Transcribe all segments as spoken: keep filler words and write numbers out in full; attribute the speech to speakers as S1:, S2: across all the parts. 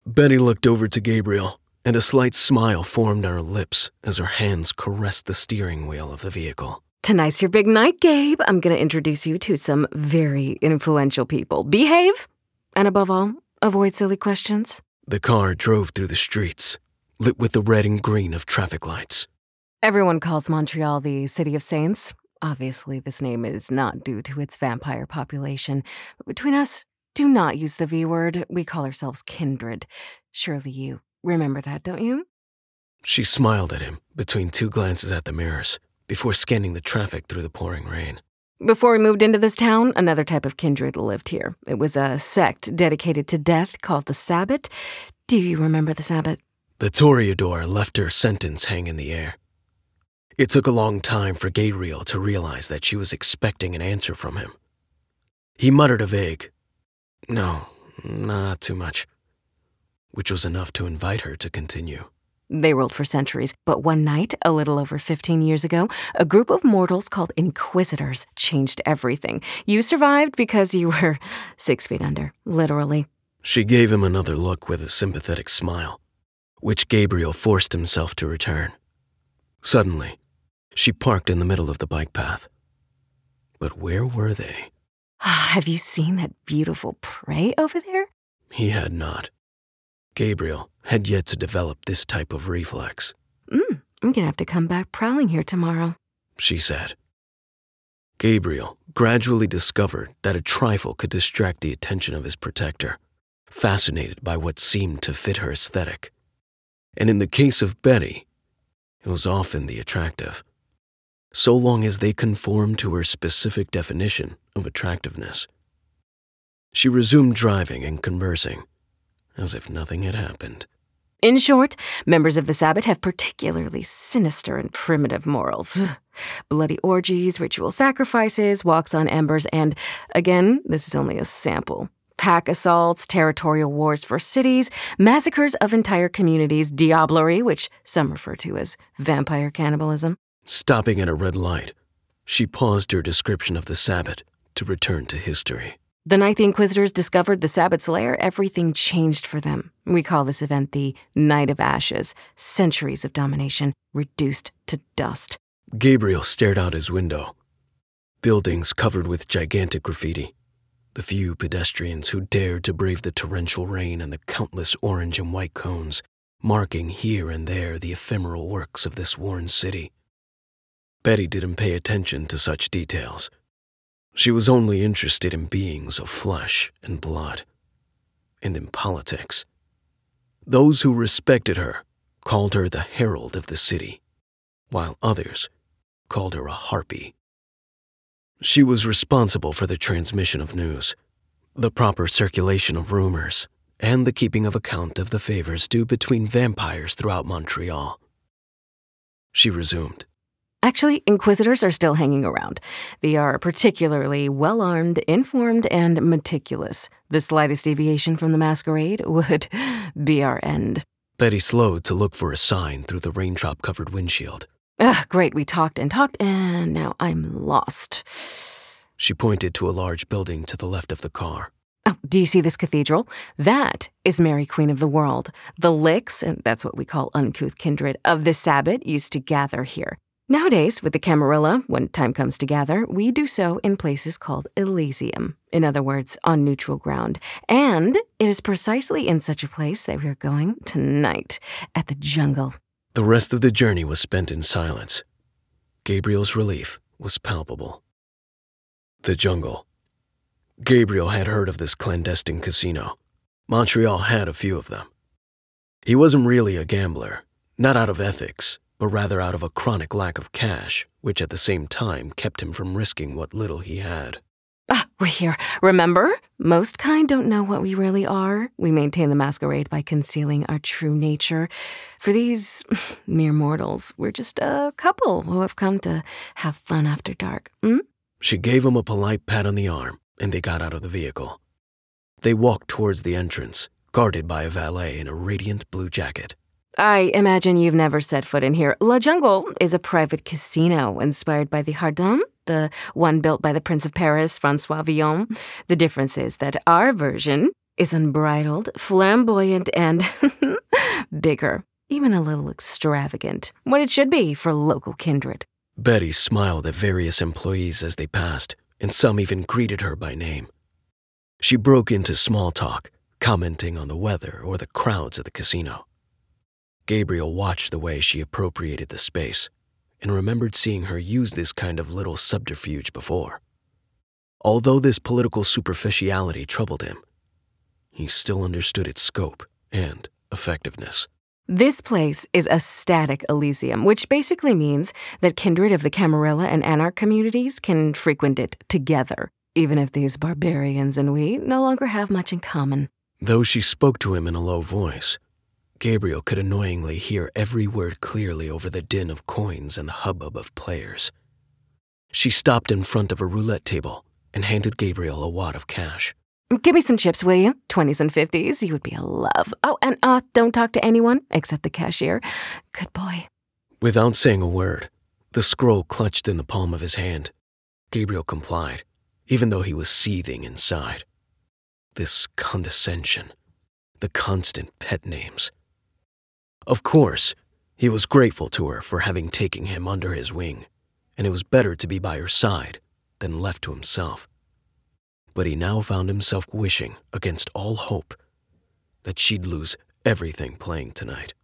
S1: Betty looked over to Gabriel, and a slight smile formed on her lips as her hands caressed the steering wheel of the vehicle.
S2: Tonight's your big night, Gabe. I'm going to introduce you to some very influential people. Behave, and above all, avoid silly questions.
S1: The car drove through the streets, lit with the red and green of traffic lights.
S2: Everyone calls Montreal the City of Saints. Obviously, this name is not due to its vampire population. But between us, do not use the V word. We call ourselves kindred. Surely you remember that, don't you?
S1: She smiled at him between two glances at the mirrors before scanning the traffic through the pouring rain.
S2: Before we moved into this town, another type of kindred lived here. It was a sect dedicated to death called the Sabbat. Do you remember the Sabbat?
S1: The Toreador left her sentence hang in the air. It took a long time for Gabriel to realize that she was expecting an answer from him. He muttered a vague, "No, not too much," which was enough to invite her to continue.
S2: They ruled for centuries, but one night, a little over fifteen years ago, a group of mortals called Inquisitors changed everything. You survived because you were six feet under, literally.
S1: She gave him another look with a sympathetic smile, which Gabriel forced himself to return. Suddenly, she parked in the middle of the bike path. But where were they?
S2: Have you seen that beautiful prey over there?
S1: He had not. Gabriel had yet to develop this type of reflex.
S2: Mm, I'm gonna have to come back prowling here tomorrow,
S1: she said. Gabriel gradually discovered that a trifle could distract the attention of his protector, fascinated by what seemed to fit her aesthetic. And in the case of Betty, it was often the attractive, so long as they conformed to her specific definition of attractiveness. She resumed driving and conversing, as if nothing had happened.
S2: In short, members of the Sabbat have particularly sinister and primitive morals. Bloody orgies, ritual sacrifices, walks on embers, and, again, this is only a sample. Pack assaults, territorial wars for cities, massacres of entire communities, diablerie, which some refer to as vampire cannibalism.
S1: Stopping at a red light, she paused her description of the Sabbat to return to history.
S2: The night the Inquisitors discovered the Sabbat's lair, everything changed for them. We call this event the Night of Ashes, centuries of domination reduced to dust.
S1: Gabriel stared out his window. Buildings covered with gigantic graffiti. The few pedestrians who dared to brave the torrential rain and the countless orange and white cones, marking here and there the ephemeral works of this worn city. Betty didn't pay attention to such details. She was only interested in beings of flesh and blood, and in politics. Those who respected her called her the herald of the city, while others called her a harpy. She was responsible for the transmission of news, the proper circulation of rumors, and the keeping of account of the favors due between vampires throughout Montreal. She resumed.
S2: Actually, Inquisitors are still hanging around. They are particularly well-armed, informed, and meticulous. The slightest deviation from the masquerade would be our end.
S1: Betty slowed to look for a sign through the raindrop-covered windshield.
S2: Ah, great, we talked and talked, and now I'm lost.
S1: She pointed to a large building to the left of the car.
S2: Oh, do you see this cathedral? That is Mary Queen of the World. The licks, and that's what we call uncouth kindred, of the Sabbat used to gather here. Nowadays, with the Camarilla, when time comes to gather, we do so in places called Elysium, in other words, on neutral ground. And it is precisely in such a place that we are going tonight, at the jungle.
S1: The rest of the journey was spent in silence. Gabriel's relief was palpable. The jungle. Gabriel had heard of this clandestine casino. Montreal had a few of them. He wasn't really a gambler, not out of ethics, but rather out of a chronic lack of cash, which at the same time kept him from risking what little he had.
S2: Ah, we're here. Remember? Most kind don't know what we really are. We maintain the masquerade by concealing our true nature. For these mere mortals, we're just a couple who have come to have fun after dark. Hmm?
S1: She gave him a polite pat on the arm, and they got out of the vehicle. They walked towards the entrance, guarded by a valet in a radiant blue jacket.
S2: I imagine you've never set foot in here. La Jungle is a private casino inspired by the Hardin, the one built by the Prince of Paris, Francois Villon. The difference is that our version is unbridled, flamboyant, and bigger, even a little extravagant. What it should be for local kindred.
S1: Betty smiled at various employees as they passed, and some even greeted her by name. She broke into small talk, commenting on the weather or the crowds at the casino. Gabriel watched the way she appropriated the space and remembered seeing her use this kind of little subterfuge before. Although this political superficiality troubled him, he still understood its scope and effectiveness.
S2: This place is a static Elysium, which basically means that kindred of the Camarilla and Anarch communities can frequent it together, even if these barbarians and we no longer have much in common.
S1: Though she spoke to him in a low voice, Gabriel could annoyingly hear every word clearly over the din of coins and the hubbub of players. She stopped in front of a roulette table and handed Gabriel a wad of cash.
S2: Give me some chips, will you? Twenties and fifties. You would be a love. Oh, and uh, don't talk to anyone except the cashier. Good boy.
S1: Without saying a word, the scroll clutched in the palm of his hand. Gabriel complied, even though he was seething inside. This condescension, the constant pet names. Of course, he was grateful to her for having taken him under his wing, and it was better to be by her side than left to himself. But he now found himself wishing, against all hope, that she'd lose everything playing tonight.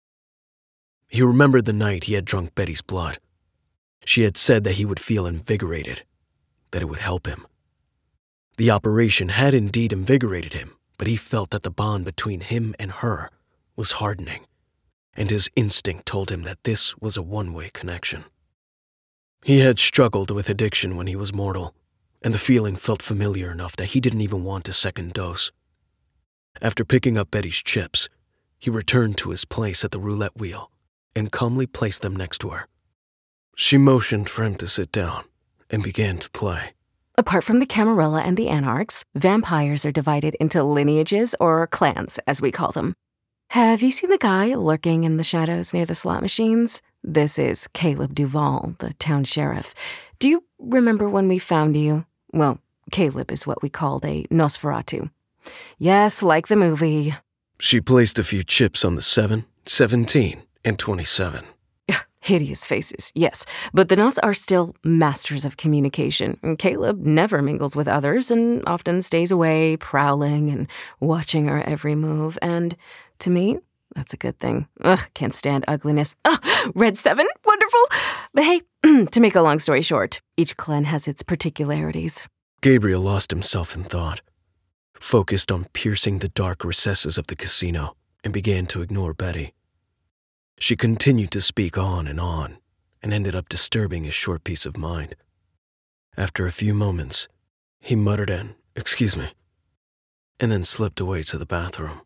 S1: He remembered the night he had drunk Betty's blood. She had said that he would feel invigorated, that it would help him. The operation had indeed invigorated him, but he felt that the bond between him and her was hardening, and his instinct told him that this was a one-way connection. He had struggled with addiction when he was mortal, and the feeling felt familiar enough that he didn't even want a second dose. After picking up Betty's chips, he returned to his place at the roulette wheel and calmly placed them next to her. She motioned for him to sit down and began to play.
S2: Apart from the Camarilla and the Anarchs, vampires are divided into lineages or clans, as we call them. Have you seen the guy lurking in the shadows near the slot machines? This is Caleb Duval, the town sheriff. Do you remember when we found you? Well, Caleb is what we called a Nosferatu. Yes, like the movie.
S1: She placed a few chips on the seven, seventeen, and twenty-seven.
S2: Hideous faces, yes, but the Nos are still masters of communication. And Caleb never mingles with others and often stays away, prowling and watching our every move. And to me, that's a good thing. Ugh, can't stand ugliness. Ugh, red seven, wonderful. But hey, to make a long story short, each clan has its particularities.
S1: Gabriel lost himself in thought, focused on piercing the dark recesses of the casino, and began to ignore Betty. She continued to speak on and on, and ended up disturbing his short peace of mind. After a few moments, he muttered an, "Excuse me," and then slipped away to the bathroom.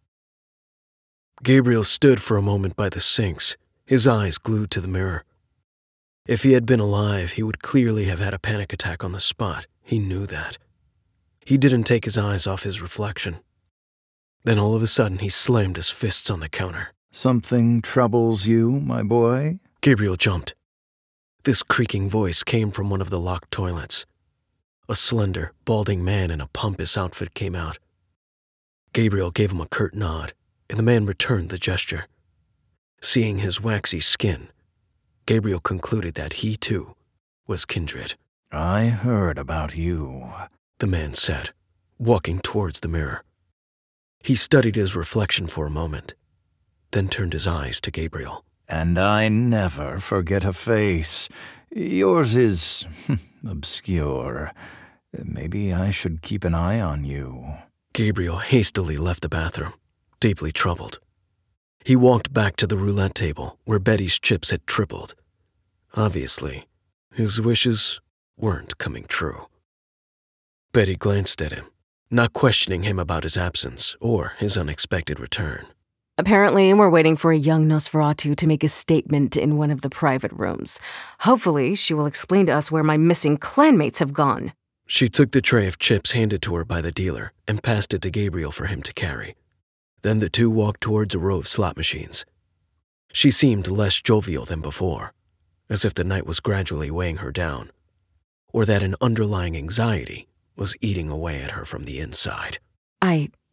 S1: Gabriel stood for a moment by the sinks, his eyes glued to the mirror. If he had been alive, he would clearly have had a panic attack on the spot. He knew that. He didn't take his eyes off his reflection. Then all of a sudden, he slammed his fists on the counter.
S3: "Something troubles you, my boy?"
S1: Gabriel jumped. This creaking voice came from one of the locked toilets. A slender, balding man in a pompous outfit came out. Gabriel gave him a curt nod, and the man returned the gesture. Seeing his waxy skin, Gabriel concluded that he, too, was kindred.
S3: "I heard about you,"
S1: the man said, walking towards the mirror. He studied his reflection for a moment, then turned his eyes to Gabriel.
S3: "And I never forget a face. Yours is obscure. Maybe I should keep an eye on you."
S1: Gabriel hastily left the bathroom, deeply troubled. He walked back to the roulette table where Betty's chips had tripled. Obviously, his wishes weren't coming true. Betty glanced at him, not questioning him about his absence or his unexpected return.
S2: Apparently, we're waiting for a young Nosferatu to make a statement in one of the private rooms. Hopefully, she will explain to us where my missing clanmates have gone.
S1: She took the tray of chips handed to her by the dealer and passed it to Gabriel for him to carry. Then the two walked towards a row of slot machines. She seemed less jovial than before, as if the night was gradually weighing her down, or that an underlying anxiety was eating away at her from the inside.
S2: I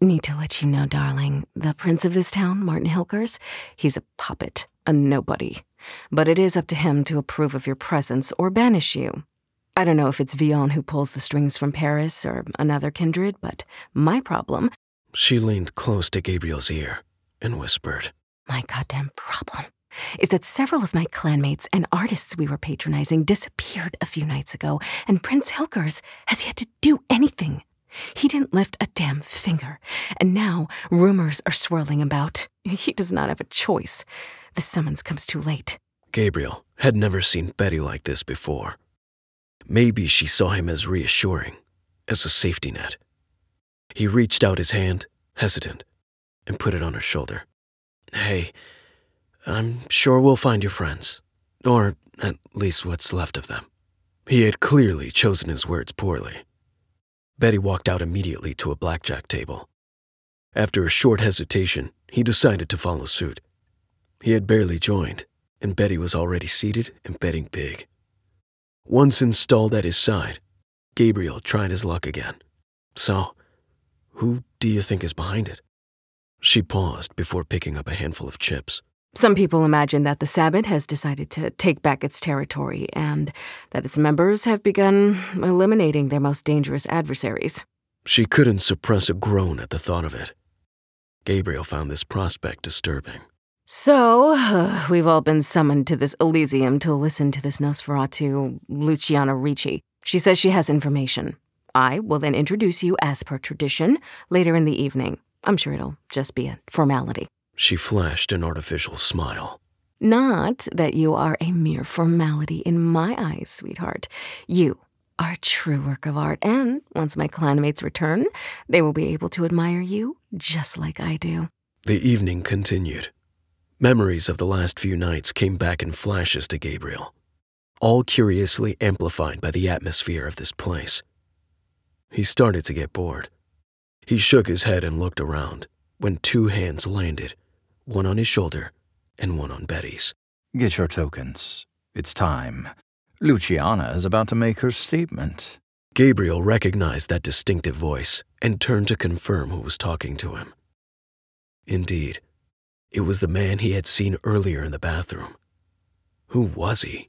S2: Need to let you know, darling, the prince of this town, Martin Hilkers, he's a puppet, a nobody. But it is up to him to approve of your presence or banish you. I don't know if it's Vion who pulls the strings from Paris or another kindred, but my problem...
S1: She leaned close to Gabriel's ear and whispered,
S2: My goddamn problem is that several of my clanmates and artists we were patronizing disappeared a few nights ago, and Prince Hilkers has yet to do anything. He didn't lift a damn finger, and now rumors are swirling about. He does not have a choice. The summons comes too late.
S1: Gabriel had never seen Betty like this before. Maybe she saw him as reassuring, as a safety net. He reached out his hand, hesitant, and put it on her shoulder. Hey, I'm sure we'll find your friends, or at least what's left of them. He had clearly chosen his words poorly. Betty walked out immediately to a blackjack table. After a short hesitation, he decided to follow suit. He had barely joined, and Betty was already seated and betting big. Once installed at his side, Gabriel tried his luck again. So, who do you think is behind it? She paused before picking up a handful of chips.
S2: Some people imagine that the Sabbat has decided to take back its territory and that its members have begun eliminating their most dangerous adversaries.
S1: She couldn't suppress a groan at the thought of it. Gabriel found this prospect disturbing.
S2: So, uh, we've all been summoned to this Elysium to listen to this Nosferatu, Luciana Ricci. She says she has information. I will then introduce you as per tradition later in the evening. I'm sure it'll just be a formality.
S1: She flashed an artificial smile.
S2: Not that you are a mere formality in my eyes, sweetheart. You are a true work of art, and once my clanmates return, they will be able to admire you just like I do.
S1: The evening continued. Memories of the last few nights came back in flashes to Gabriel, all curiously amplified by the atmosphere of this place. He started to get bored. He shook his head and looked around when two hands landed, one on his shoulder and one on Betty's.
S3: Get your tokens. It's time. Luciana is about to make her statement.
S1: Gabriel recognized that distinctive voice and turned to confirm who was talking to him. Indeed, it was the man he had seen earlier in the bathroom. Who was he?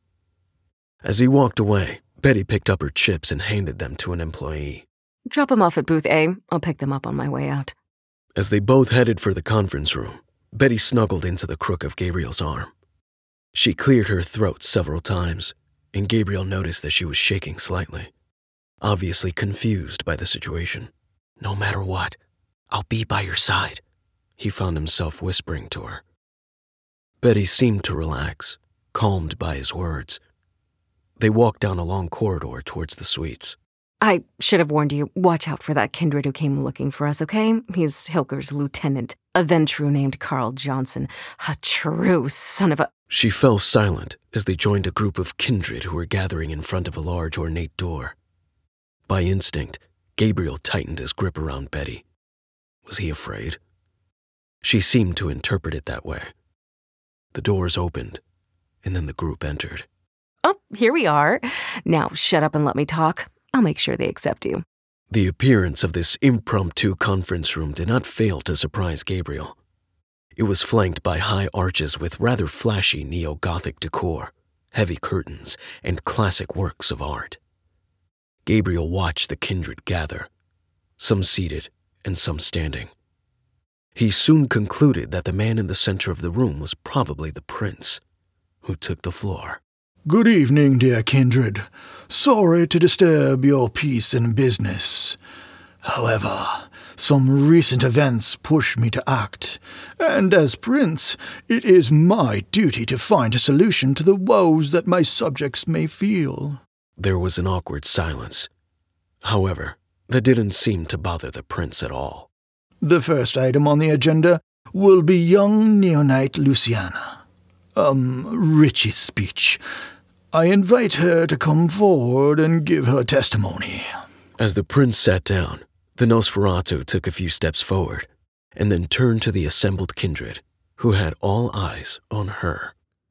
S1: As he walked away, Betty picked up her chips and handed them to an employee.
S2: Drop them off at booth A. I'll pick them up on my way out.
S1: As they both headed for the conference room, Betty snuggled into the crook of Gabriel's arm. She cleared her throat several times, and Gabriel noticed that she was shaking slightly, obviously confused by the situation. No matter what, I'll be by your side, he found himself whispering to her. Betty seemed to relax, calmed by his words. They walked down a long corridor towards the suites.
S2: I should have warned you, watch out for that kindred who came looking for us, okay? He's Hilker's lieutenant, a Ventru named Carl Johnson. A true son of a...
S1: She fell silent as they joined a group of kindred who were gathering in front of a large ornate door. By instinct, Gabriel tightened his grip around Betty. Was he afraid? She seemed to interpret it that way. The doors opened, and then the group entered.
S2: Oh, here we are. Now shut up and let me talk. I'll make sure they accept you.
S1: The appearance of this impromptu conference room did not fail to surprise Gabriel. It was flanked by high arches with rather flashy neo-Gothic decor, heavy curtains, and classic works of art. Gabriel watched the kindred gather, some seated and some standing. He soon concluded that the man in the center of the room was probably the prince, who took the floor.
S4: Good evening, dear kindred. Sorry to disturb your peace and business. However, some recent events push me to act, and as prince, it is my duty to find a solution to the woes that my subjects may feel.
S1: There was an awkward silence. However, that didn't seem to bother the prince at all.
S4: The first item on the agenda will be young neonate Luciana. Um, Richie's speech. I invite her to come forward and give her testimony.
S1: As the prince sat down, the Nosferatu took a few steps forward and then turned to the assembled kindred, who had all eyes on her.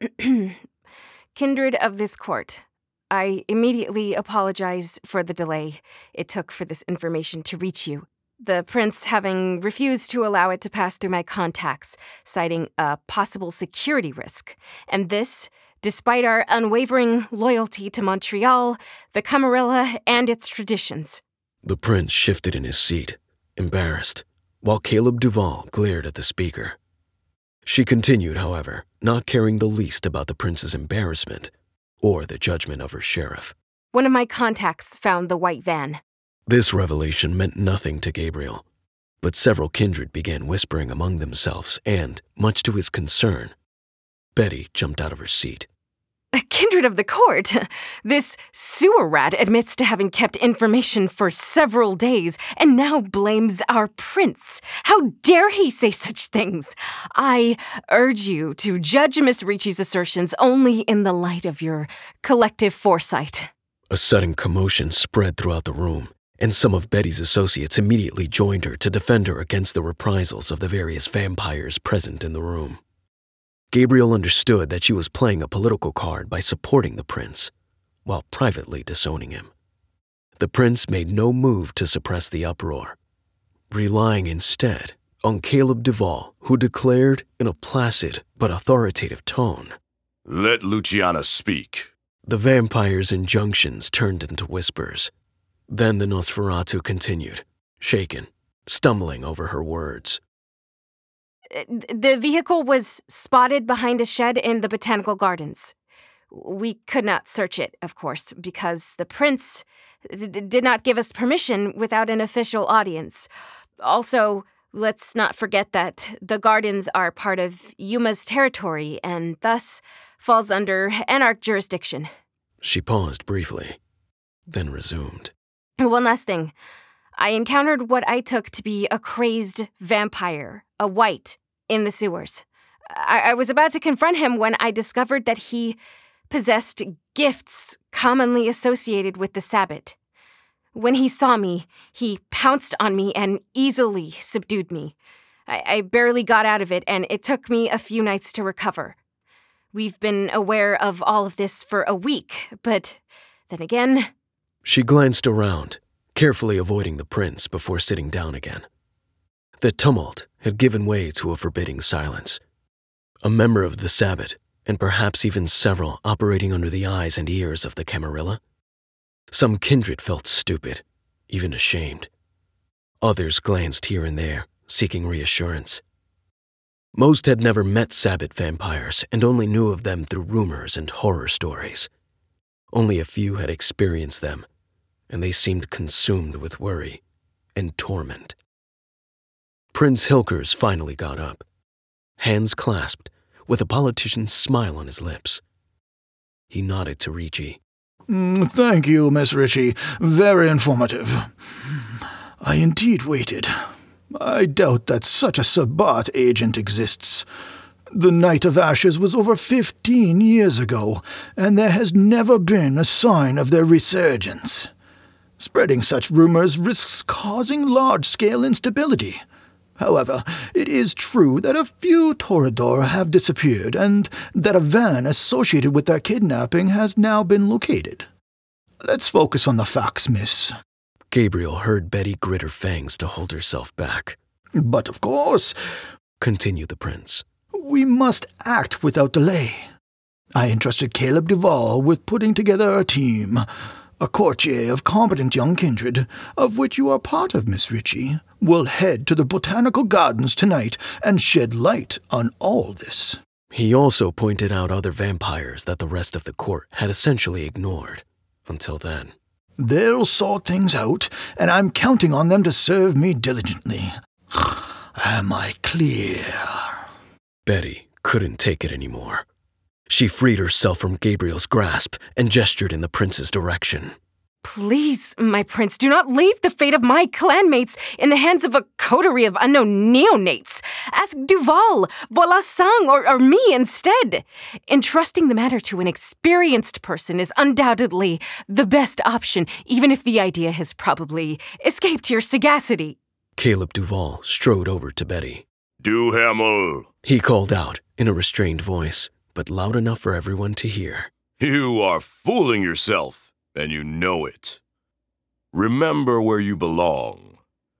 S2: Kindred of this court, I immediately apologize for the delay it took for this information to reach you. the prince having refused to allow it to pass through my contacts, citing a possible security risk. And this, despite our unwavering loyalty to Montreal, the Camarilla, and its traditions.
S1: The prince shifted in his seat, embarrassed, while Caleb Duval glared at the speaker. She continued, however, not caring the least about the prince's embarrassment or the judgment of her sheriff.
S2: One of my contacts found the white van.
S1: This revelation meant nothing to Gabriel, but several kindred began whispering among themselves, and, much to his concern, Betty jumped out of her seat.
S2: A kindred of the court. This sewer rat admits to having kept information for several days and now blames our prince. How dare he say such things? I urge you to judge Miss Ricci's assertions only in the light of your collective foresight.
S1: A sudden commotion spread throughout the room, and some of Betty's associates immediately joined her to defend her against the reprisals of the various vampires present in the room. Gabriel understood that she was playing a political card by supporting the prince, while privately disowning him. The prince made no move to suppress the uproar, relying instead on Caleb Duval, who declared in a placid but authoritative tone,
S5: "Let Luciana speak."
S1: The vampire's injunctions turned into whispers. Then the Nosferatu continued, shaken, stumbling over her words.
S2: The vehicle was spotted behind a shed in the Botanical Gardens. We could not search it, of course, because the prince d- did not give us permission without an official audience. Also, let's not forget that the gardens are part of Yuma's territory and thus falls under Anarch jurisdiction.
S1: She paused briefly, then resumed.
S2: One last thing. I encountered what I took to be a crazed vampire, a white, in the sewers. I, I was about to confront him when I discovered that he possessed gifts commonly associated with the Sabbat. When he saw me, he pounced on me and easily subdued me. I, I barely got out of it, and it took me a few nights to recover. We've been aware of all of this for a week, but then again...
S1: She glanced around, carefully avoiding the prince before sitting down again. The tumult had given way to a forbidding silence. A member of the Sabbat, and perhaps even several operating under the eyes and ears of the Camarilla. Some kindred felt stupid, even ashamed. Others glanced here and there, seeking reassurance. Most had never met Sabbat vampires and only knew of them through rumors and horror stories. Only a few had experienced them, and they seemed consumed with worry and torment. Prince Hilkers finally got up, hands clasped, with a politician's smile on his lips. He nodded to Ricci.
S4: Mm, thank you, Miss Ricci. Very informative. I indeed waited. I doubt that such a Sabbat agent exists. The Night of Ashes was over fifteen years ago, and there has never been a sign of their resurgence. Spreading such rumors risks causing large-scale instability. However, it is true that a few Toreador have disappeared, and that a van associated with their kidnapping has now been located. Let's focus on the facts, miss.
S1: Gabriel heard Betty grit her fangs to hold herself back.
S4: But of course,
S1: continued the prince,
S4: we must act without delay. I entrusted Caleb Duval with putting together a team, a courtier of competent young kindred, of which you are part of, Miss Ricci, will head to the Botanical Gardens tonight and shed light on all this.
S1: He also pointed out other vampires that the rest of the court had essentially ignored until then.
S4: They'll sort things out, and I'm counting on them to serve me diligently. Am I clear?
S1: Betty couldn't take it anymore. She freed herself from Gabriel's grasp and gestured in the prince's direction.
S2: Please, my prince, do not leave the fate of my clanmates in the hands of a coterie of unknown neonates. Ask Duval, Volasang, or, or me instead. Entrusting the matter to an experienced person is undoubtedly the best option, even if the idea has probably escaped your sagacity.
S1: Caleb Duval strode over to Betty.
S5: Duhamel,
S1: he called out in a restrained voice, but loud enough for everyone to hear.
S5: You are fooling yourself, and you know it. Remember where you belong.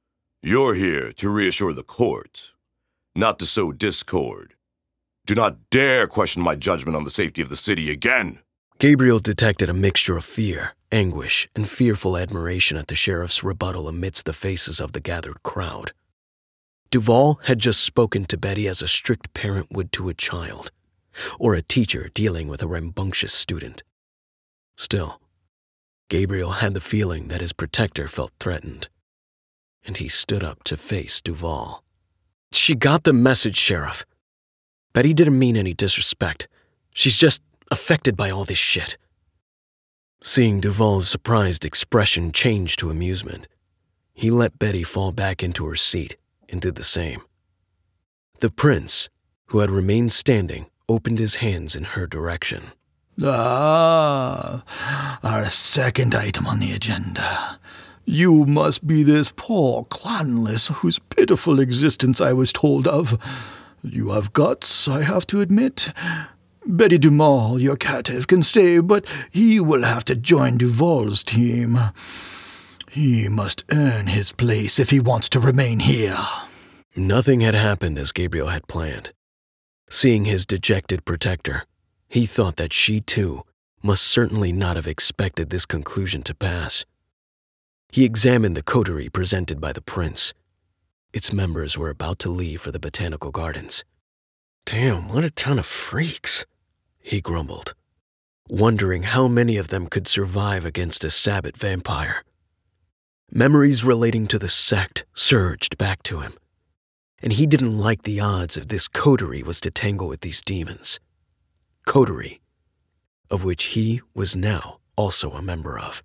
S5: You're here to reassure the court, not to sow discord. Do not dare question my judgment on the safety of the city again.
S1: Gabriel detected a mixture of fear, anguish, and fearful admiration at the sheriff's rebuttal amidst the faces of the gathered crowd. Duval had just spoken to Betty as a strict parent would to a child, or a teacher dealing with a rambunctious student. Still, Gabriel had the feeling that his protector felt threatened, and he stood up to face Duval. She got the message, Sheriff. Betty didn't mean any disrespect. She's just affected by all this shit. Seeing Duval's surprised expression change to amusement, he let Betty fall back into her seat and did the same. The prince, who had remained standing, opened his hands in her direction.
S4: Ah, our second item on the agenda. You must be this poor clanless whose pitiful existence I was told of. You have guts, I have to admit. Betty Dumal, your captive, can stay, but he will have to join Duval's team. He must earn his place if he wants to remain here.
S1: Nothing had happened as Gabriel had planned. Seeing his dejected protector, he thought that she, too, must certainly not have expected this conclusion to pass. He examined the coterie presented by the prince. Its members were about to leave for the botanical gardens. Damn, what a ton of freaks, he grumbled, wondering how many of them could survive against a Sabbat vampire. Memories relating to the sect surged back to him, and he didn't like the odds if this coterie was to tangle with these demons. Coterie, of which he was now also a member of.